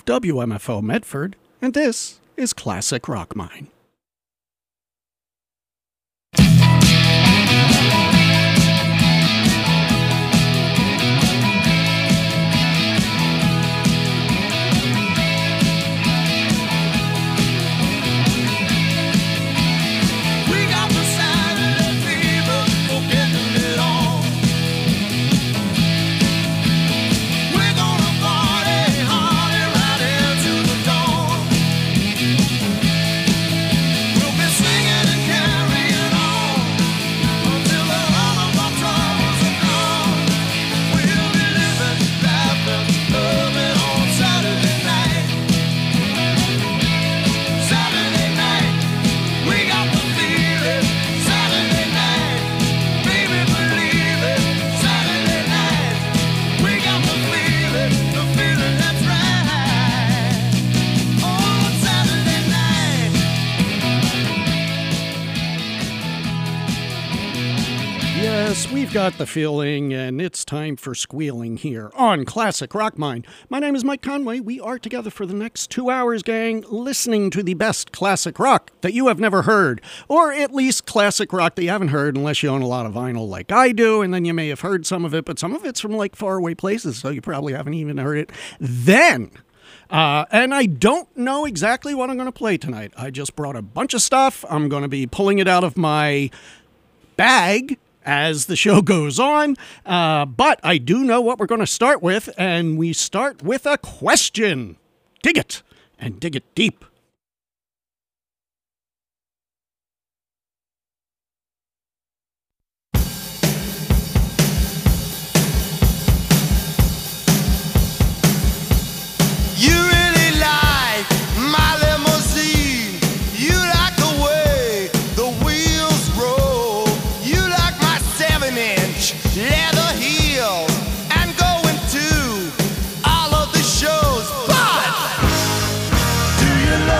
WMFO Medford, and this is Classic Rock Mine. We've got the feeling, and it's time for squealing here on Classic Rock Mine. My name is Mike Conway. We are together for the next 2 hours, gang, listening to the best classic rock that you have never heard, or at least classic rock that you haven't heard unless you own a lot of vinyl like I do, and then you may have heard some of it, but some of it's from like faraway places, so you probably haven't even heard it then. And I don't know exactly what I'm going to play tonight. I just brought a bunch of stuff. I'm going to be pulling it out of my bag as the show goes on, but I do know what we're going to start with, and we start with a question. Dig it, and dig it deep. Leather heel and going to all of the shows, but do you love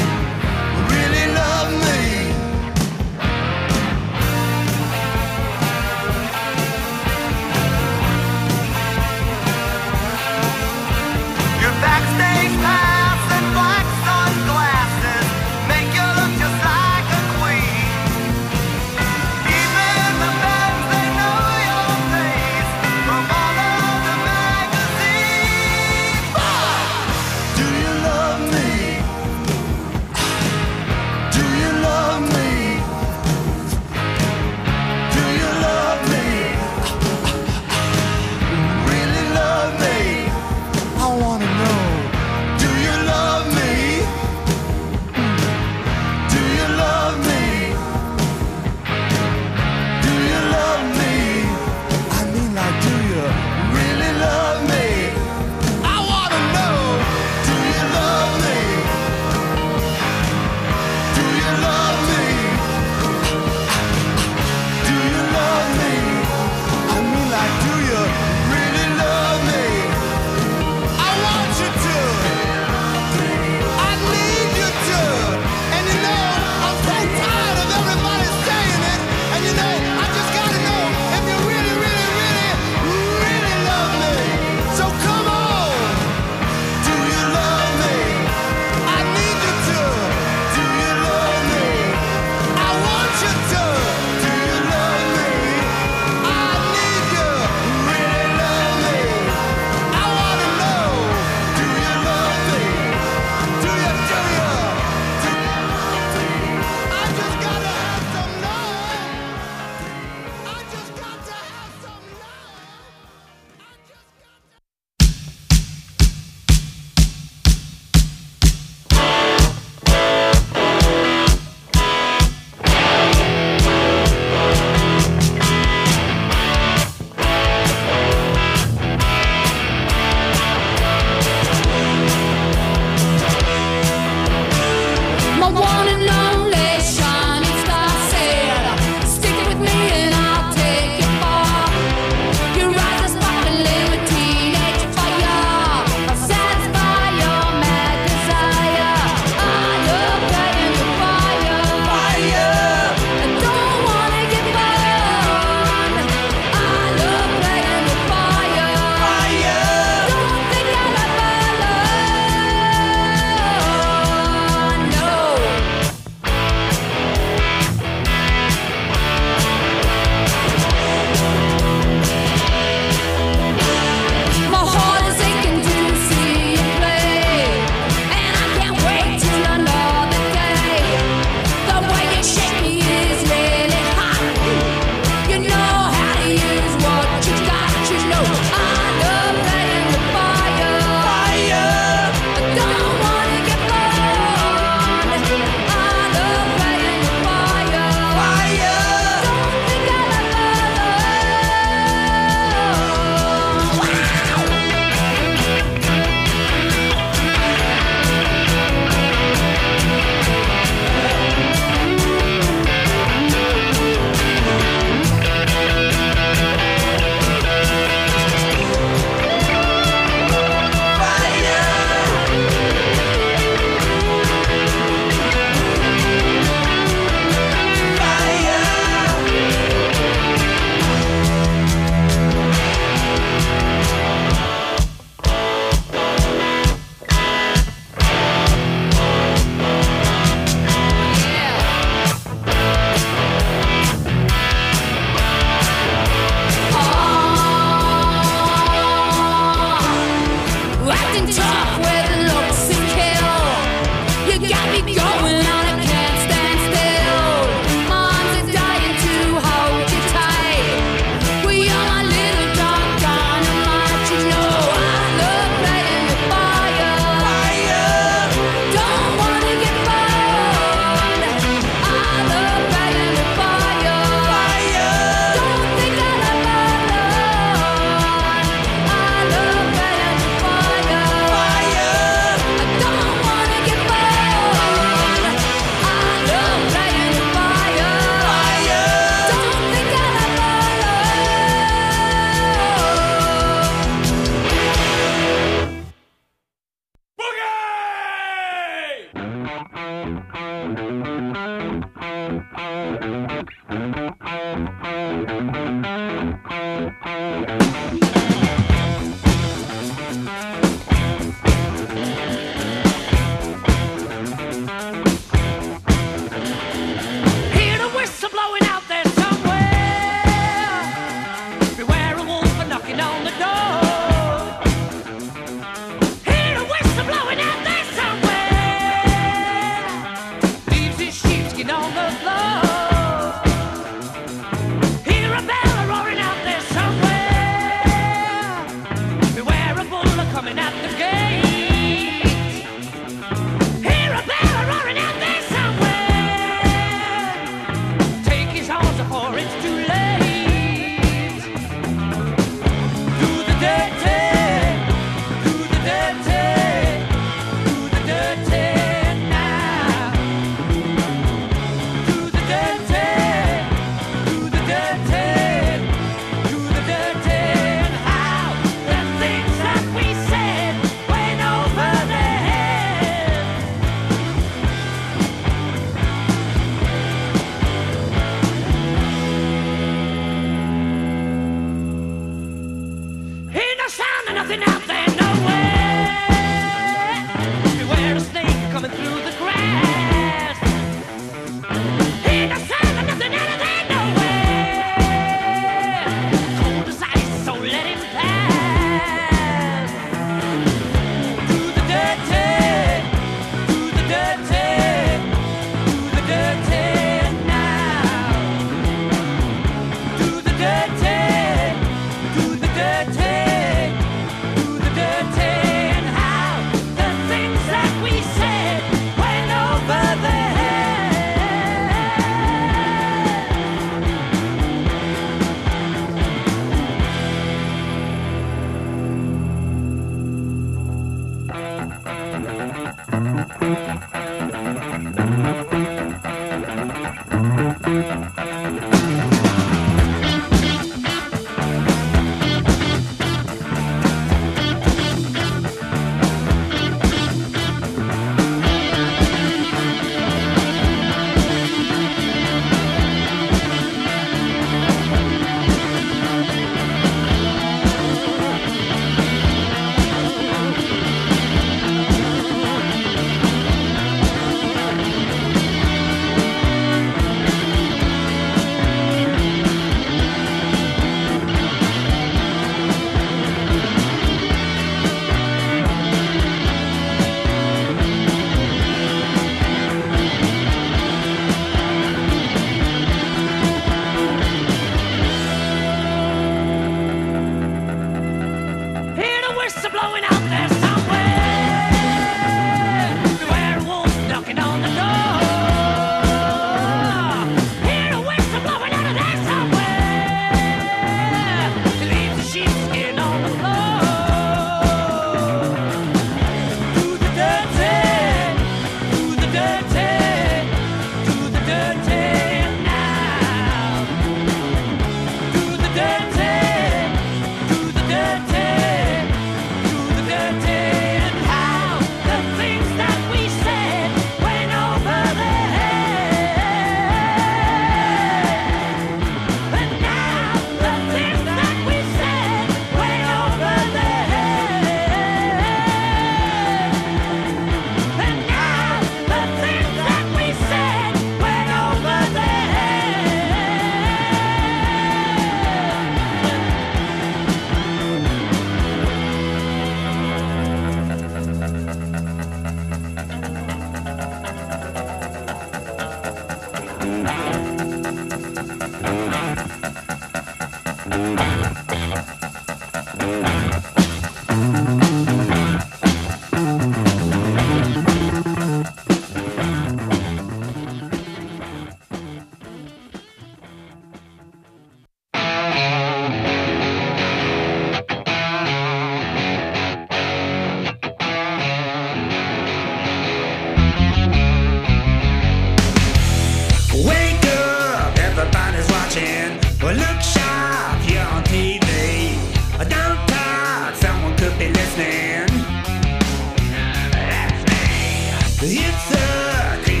It's a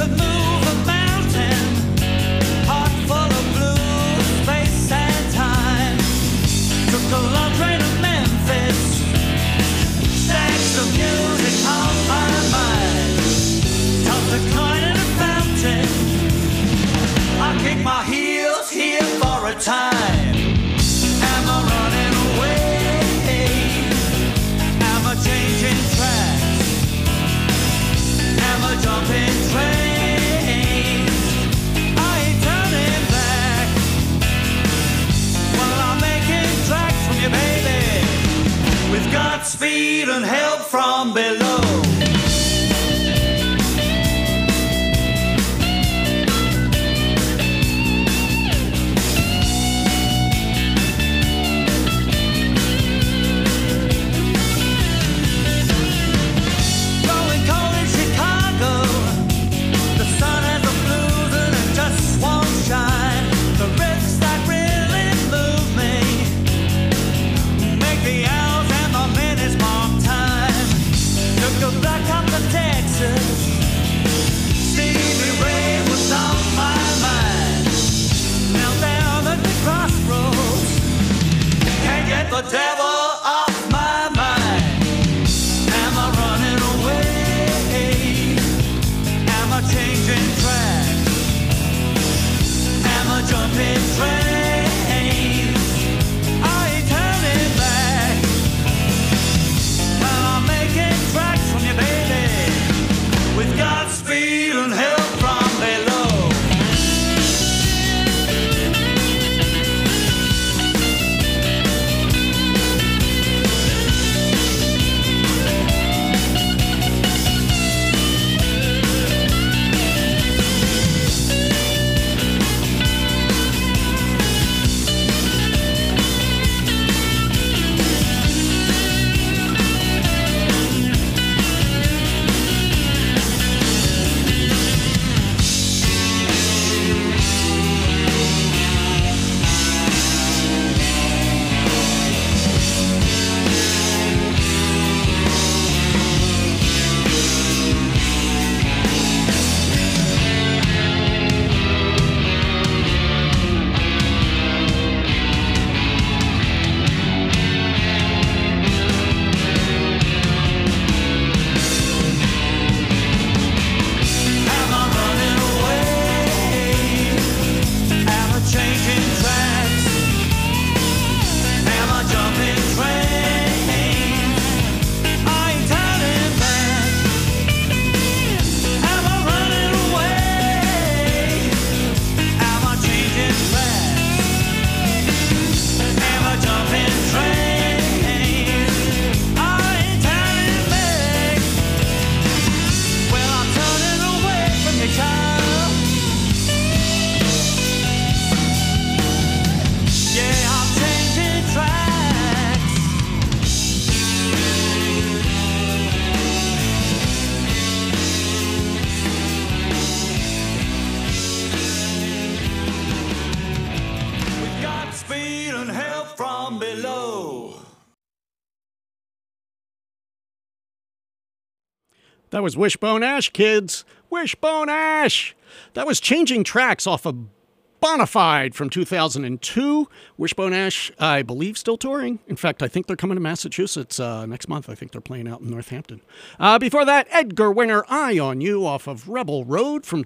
move a mountain, heart full of blue, space and time. Took a long train to Memphis, stacks of music on my mind. Tossed a coin in a fountain, I kick my heels here for a time. Am I running away? Am I changing tracks? Am I jumping trains? I ain't turning back. Well, I'm making tracks from you, baby, with Godspeed and help from below. The devil off my mind. Am I running away? Am I changing tracks? Am I jumping trains? I ain't turning back. Well, I'm making tracks from you, baby, with Godspeed and help from below. That was Wishbone Ash, kids. Wishbone Ash! That was Changing Tracks off of Bonafide from 2002. Wishbone Ash, I believe, still touring. In fact, I think they're coming to Massachusetts next month. I think they're playing out in Northampton. Before that, Edgar Winter, Eye on You off of Rebel Road from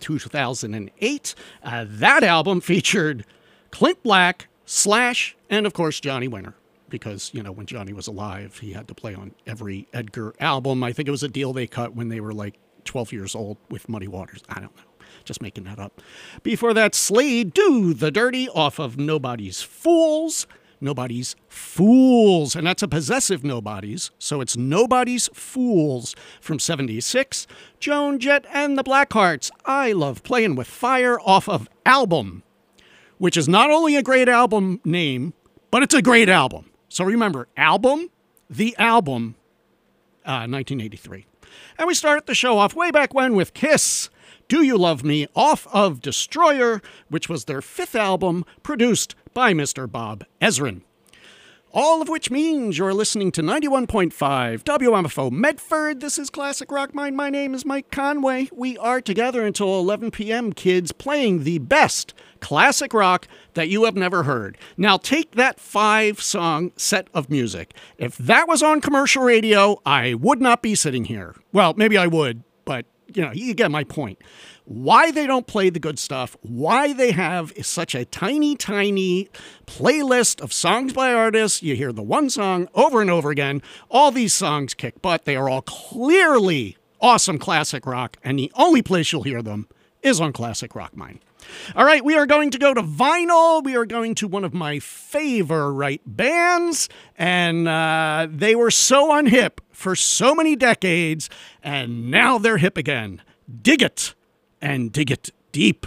2008. That album featured Clint Black, Slash, and, of course, Johnny Winter. Because, you know, when Johnny was alive, he had to play on every Edgar album. I think it was a deal they cut when they were like 12 years old with Muddy Waters. I don't know. Just making that up. Before that, Slade, Do the Dirty off of Nobody's Fools. Nobody's Fools. And that's a possessive Nobody's. So it's Nobody's Fools from 76. Joan Jett and the Blackhearts, I Love Playing with Fire off of Album, which is not only a great album name, but it's a great album. So remember, Album, the album, 1983. And we started the show off way back when with Kiss, Do You Love Me, off of Destroyer, which was their fifth album, produced by Mr. Bob Ezrin. All of which means you're listening to 91.5 WMFO Medford. This is Classic Rock Mind. My name is Mike Conway. We are together until 11 p.m., kids, playing the best classic rock that you have never heard. Now, take that 5-song set of music. If that was on commercial radio, I would not be sitting here. Well, maybe I would, but, you get my point. Why they don't play the good stuff, why they have such a tiny, tiny playlist of songs by artists. You hear the one song over and over again. All these songs kick butt. They are all clearly awesome classic rock, and the only place you'll hear them is on Classic Rock Mine. All right, we are going to go to vinyl. We are going to one of my favorite bands, and they were so unhip for so many decades, and now they're hip again. Dig it, and dig it deep.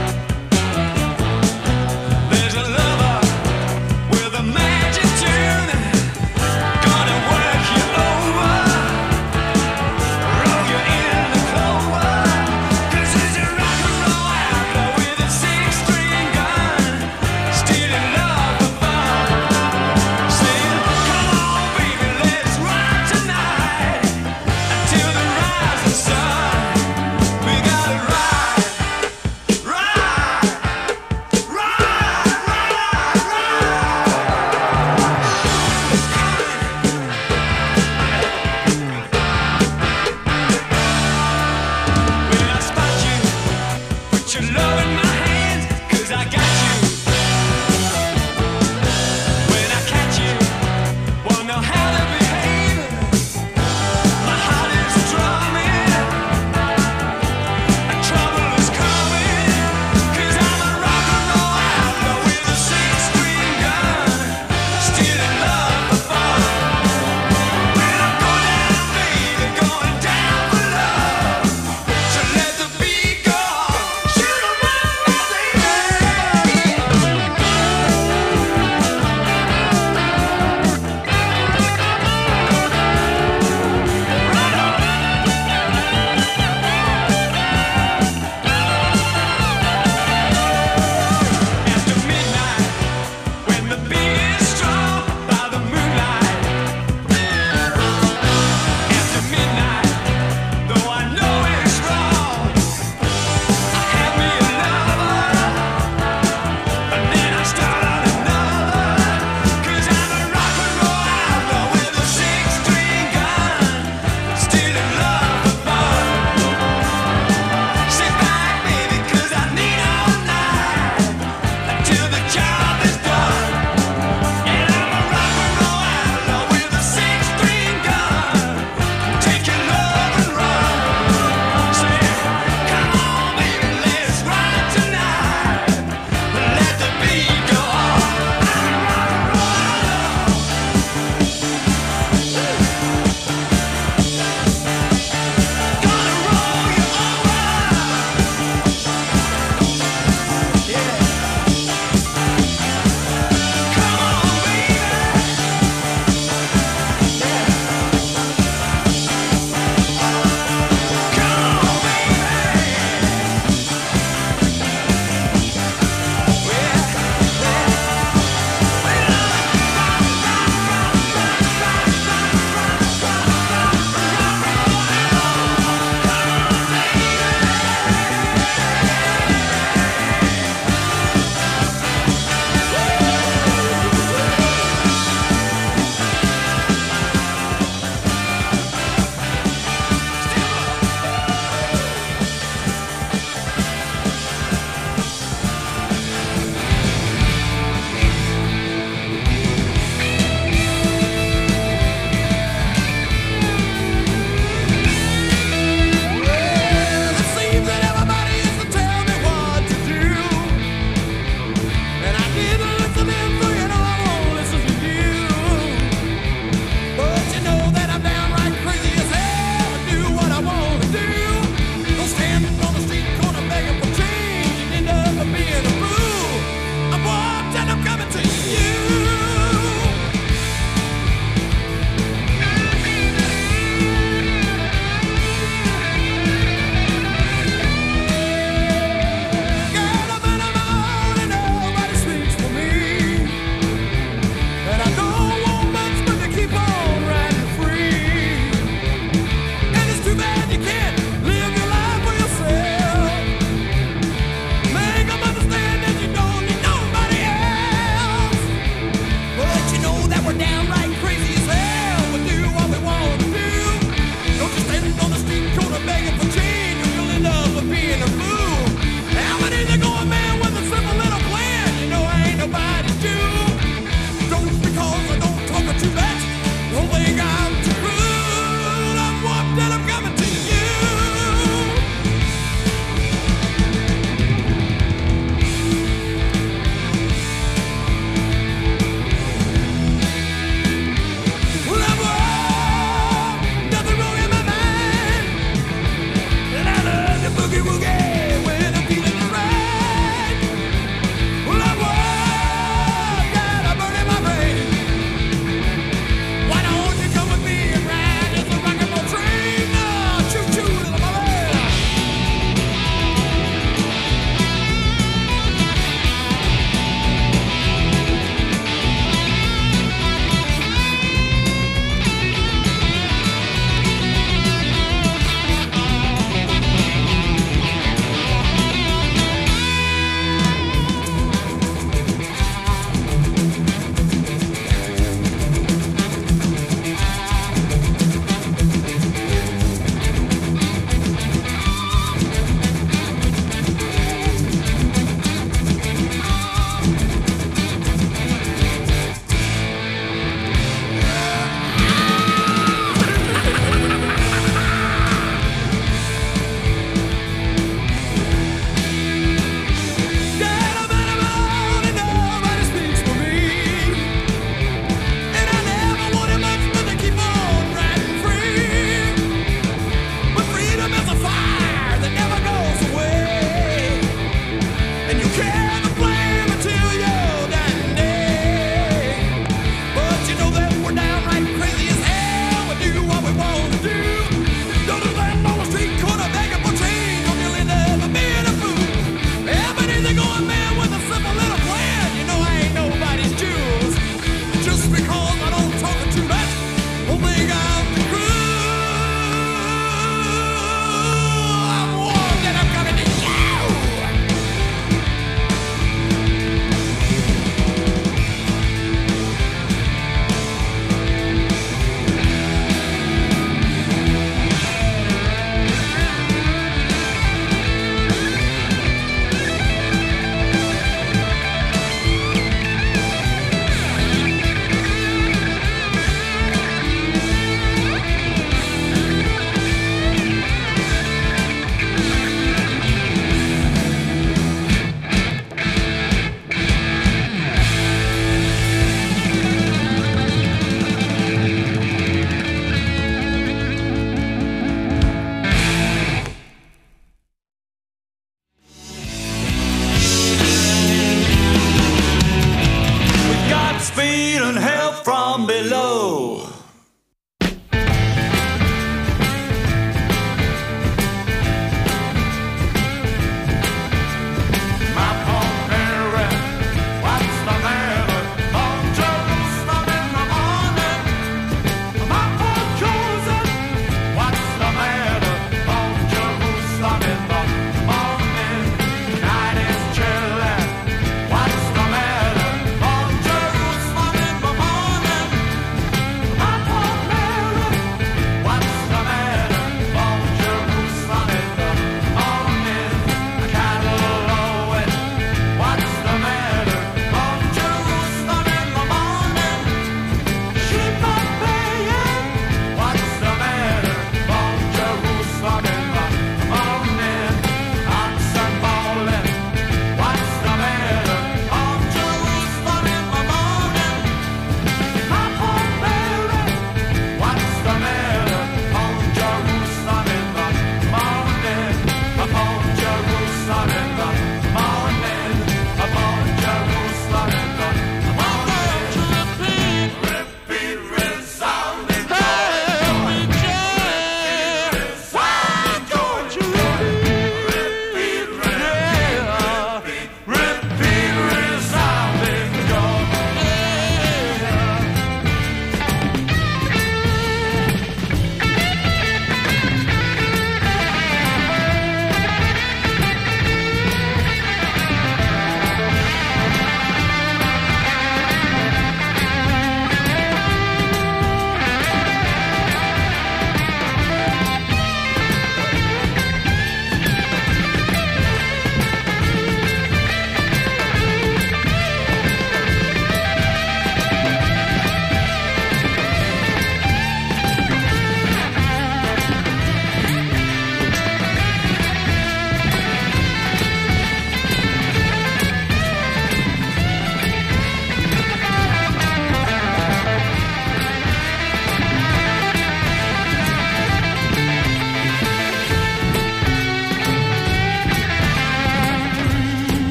There's a lover with a magic tune.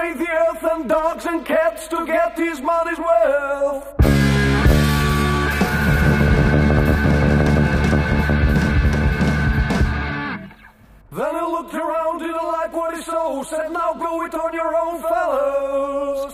beneath the earth and dogs and cats to get his money's worth. Then he looked around, didn't like what he saw, said, now go it on your own, fellas.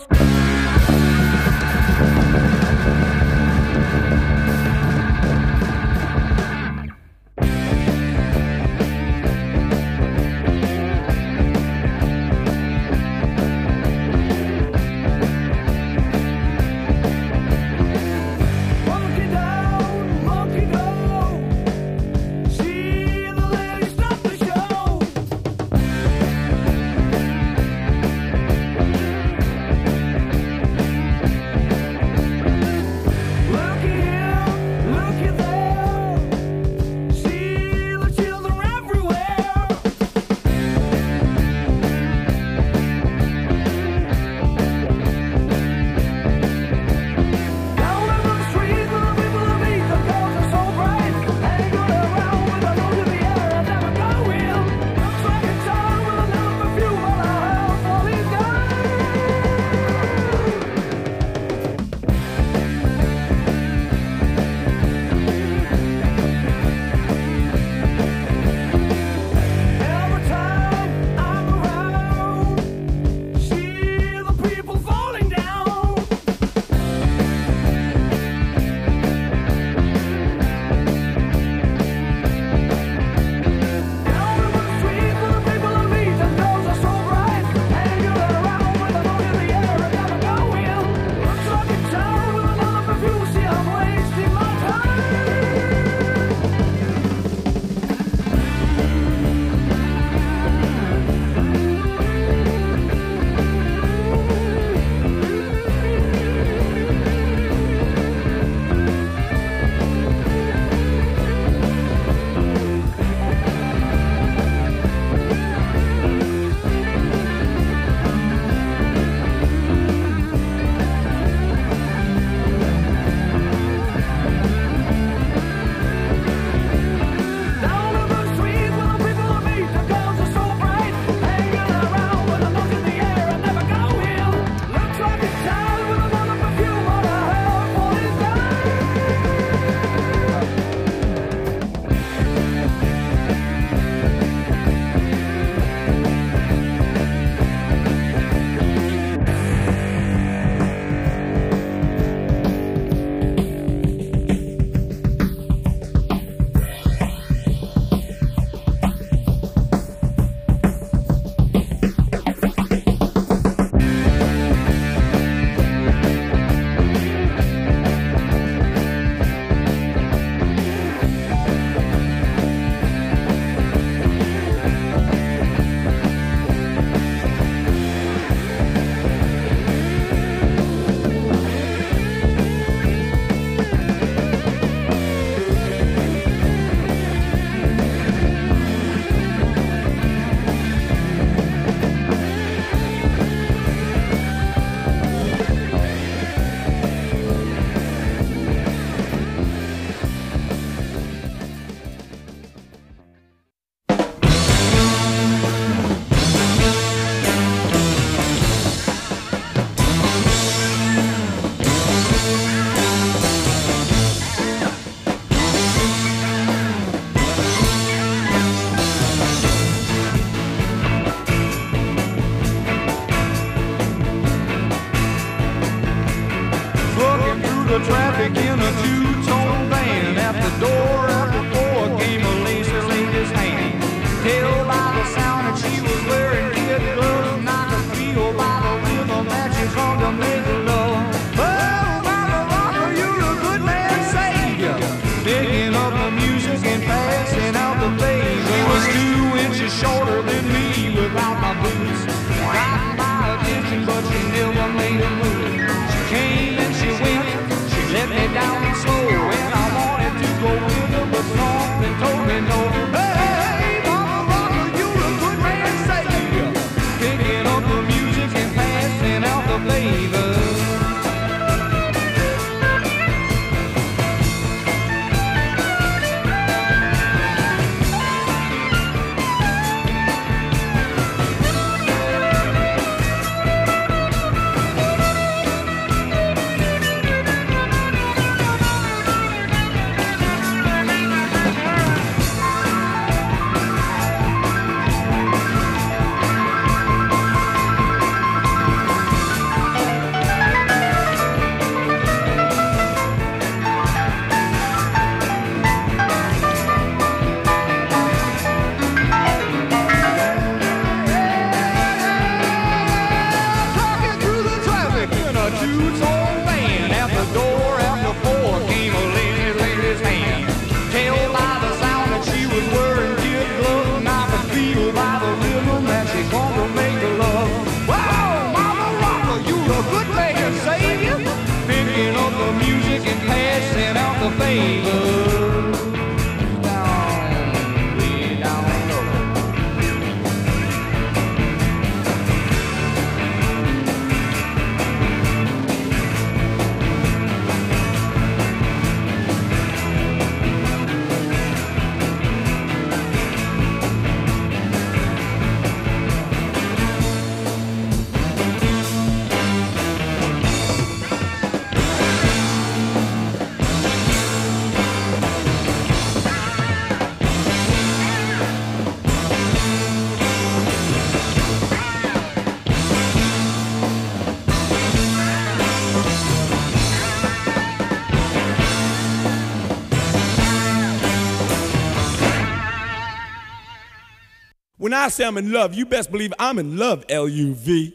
When I say I'm in love, you best believe I'm in love, L-U-V.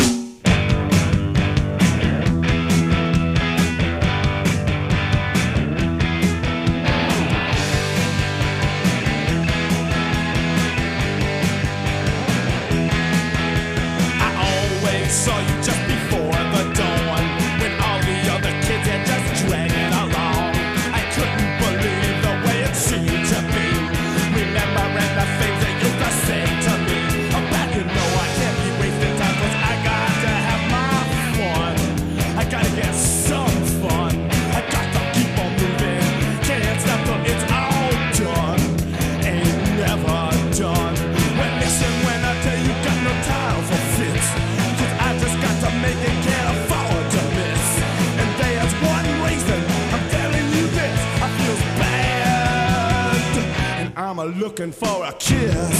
Saw you just before the dawn, when all the other kids had just dragging along. I couldn't believe the way it seemed to be, remembering the things they used to say to me about, you know, I can't be wasting time, 'cause I got to have my fun. I gotta get some fun. I got to keep on moving. Can't stop till it's all done. Ain't never done. Well, listen when I tell you, got no time for fits. I just got to make it, can't afford to miss. And there's one reason I'm telling you this, I feel bad, and I'm looking for a kiss.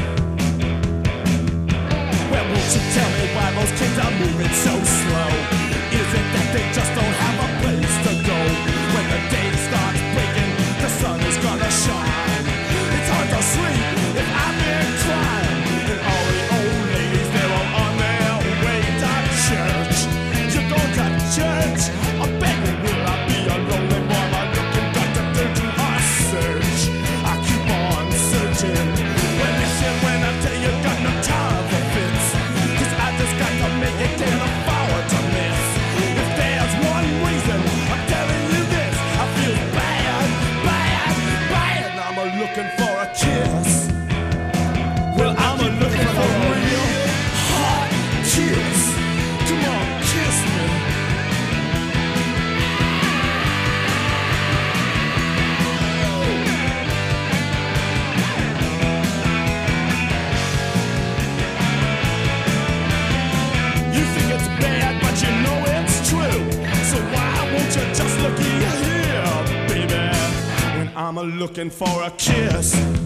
Well, won't you tell me why those kids are moving so slow? Is it that they just don't have a place to go? When the day starts breaking, the sun is gonna shine. It's hard to sleep if I've been crying. And all the old ladies, they're all on their way to church. You go to church, I bet you will. I be a lonely boy, my looking got to do a search. I keep on searching. Well, listen when I tell you, got no time for fits, 'cause I just got to make it, can't afford to miss. If there's one reason I'm telling you this, I feel bad, bad, bad. I'm looking for a kiss. Well, I'm looking for a real hot kiss. Come on, kiss me. You think it's bad, but you know it's true. So why won't you just look here, baby, when I'm looking for a kiss?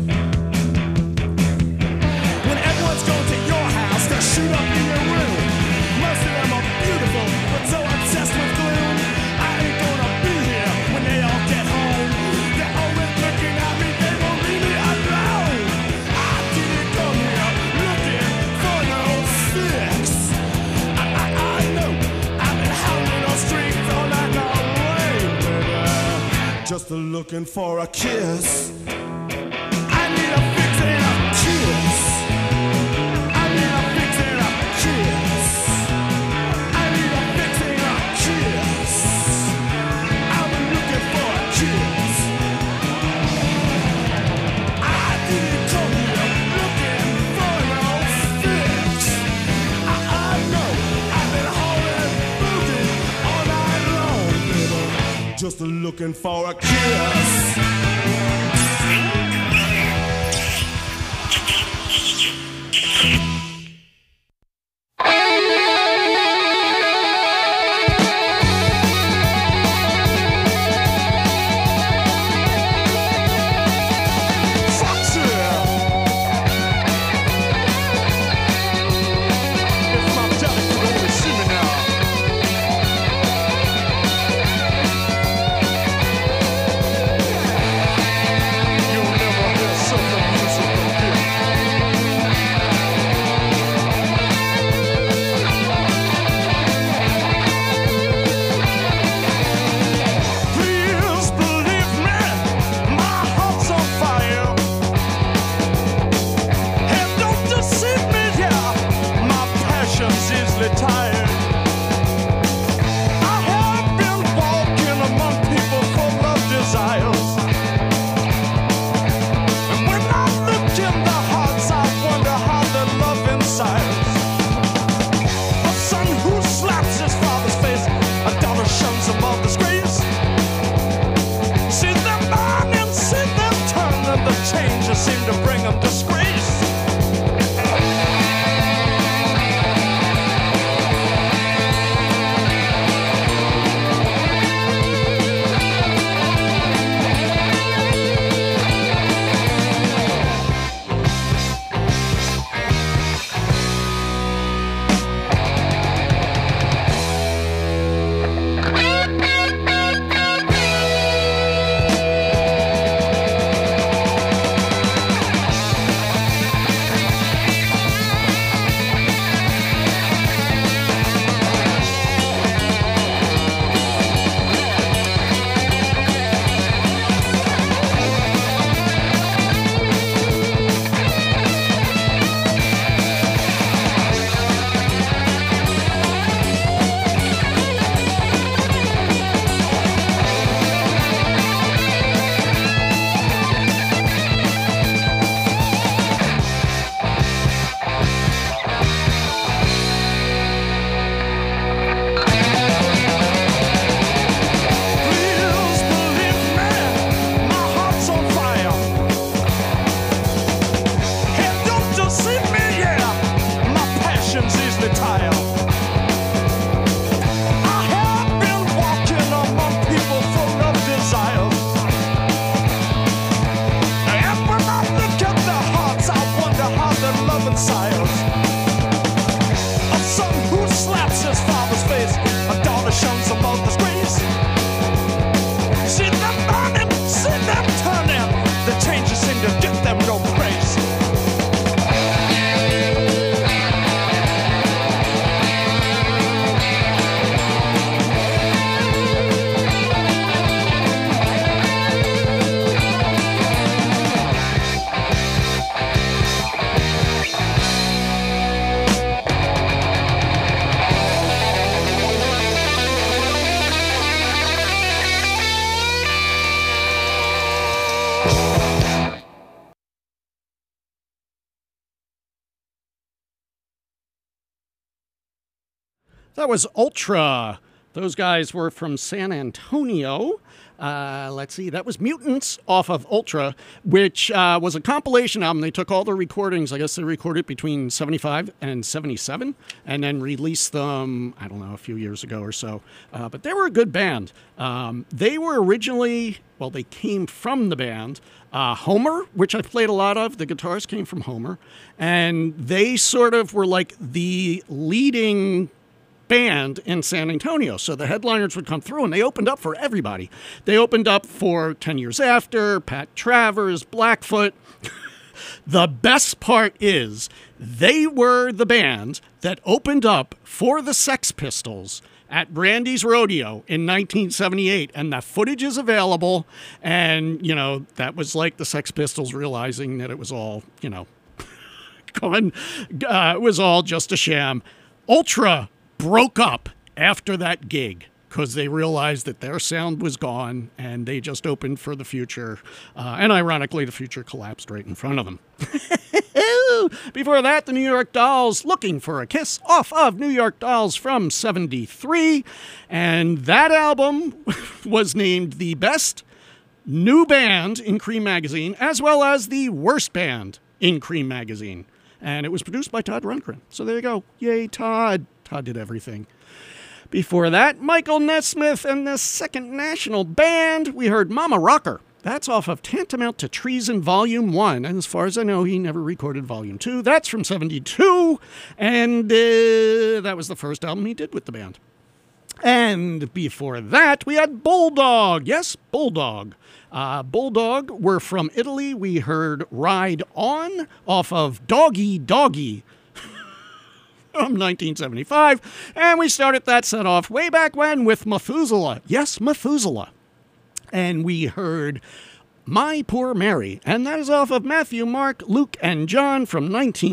When everyone's going to your house to shoot up in your room, most of them are beautiful, but so obsessed with gloom. I ain't gonna be here when they all get home. They're always looking at me, they won't leave me alone. I didn't come here looking for no fix. I know I've been howling on streets all night long, baby, just looking for a kiss. I need a fix and a kiss. I need a fix and a kiss. I need a fix and a kiss. I'm looking for a kiss. I didn't come here looking for no fix. I know I've been hauling boogie all night long, baby, just looking for a kiss. just get them no praise. That was Ultra. Those guys were from San Antonio. Let's see, that was Mutants off of Ultra, which was a compilation album. They took all the recordings, I guess they recorded between 75 and 77, and then released them, I don't know, a few years ago or so. But they were a good band. They were originally, well, they came from the band Homer, which I've played a lot of. The guitars came from Homer. And they sort of were like the leading band in San Antonio. So the headliners would come through and they opened up for everybody. They opened up for 10 Years After, Pat Travers, Blackfoot. The best part is they were the band that opened up for the Sex Pistols at Brandy's Rodeo in 1978, and that footage is available. And, you know, that was like the Sex Pistols realizing that it was all, you know, gone. It was all just a sham. Ultra broke up after that gig because they realized that their sound was gone and they just opened for the Future. And ironically, the Future collapsed right in front of them. Before that, the New York Dolls, Looking for a Kiss, off of New York Dolls from 73. And that album was named the best new band in Cream Magazine, as well as the worst band in Cream Magazine. And it was produced by Todd Rundgren. So there you go. Yay, Todd. Todd did everything. Before that, Michael Nesmith and the Second National Band. We heard Mama Rocker. That's off of Tantamount to Treason Volume 1. And as far as I know, he never recorded Volume 2. That's from 72. And that was the first album he did with the band. And before that, we had Bulldog. Yes, Bulldog. Bulldog were from Italy. We heard Ride On off of Doggy Doggy from 1975. And we started that set off way back when with Methuselah. Yes, Methuselah. And we heard My Poor Mary. And that is off of Matthew, Mark, Luke, and John from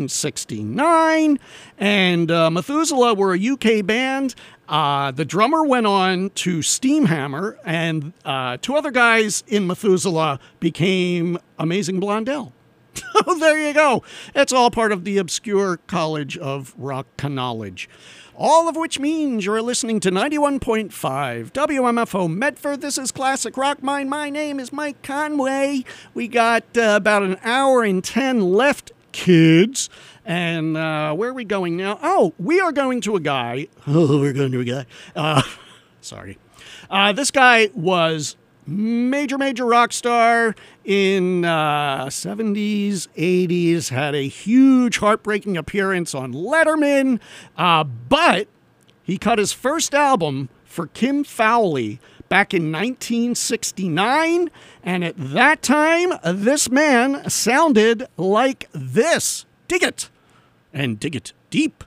1969. And Methuselah were a UK band. The drummer went on to Steamhammer, and two other guys in Methuselah became Amazing Blondell. Oh, there you go. It's all part of the obscure College of Rock Knowledge. All of which means you're listening to 91.5 WMFO Medford. This is Classic Rock Mine. My name is Mike Conway. We got about an hour and 10 left, kids. And where are we going now? Oh, we are going to a guy. Oh, we're going to a guy. Sorry. This guy was major rock star in 70s, 80s, had a huge heartbreaking appearance on Letterman, but he cut his first album for Kim Fowley back in 1969, and at that time, this man sounded like this. Dig it, and dig it deep.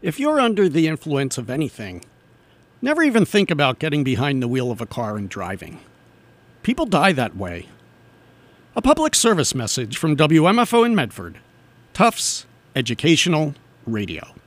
If you're under the influence of anything, never even think about getting behind the wheel of a car and driving. People die that way. A public service message from WMFO in Medford, Tufts Educational Radio.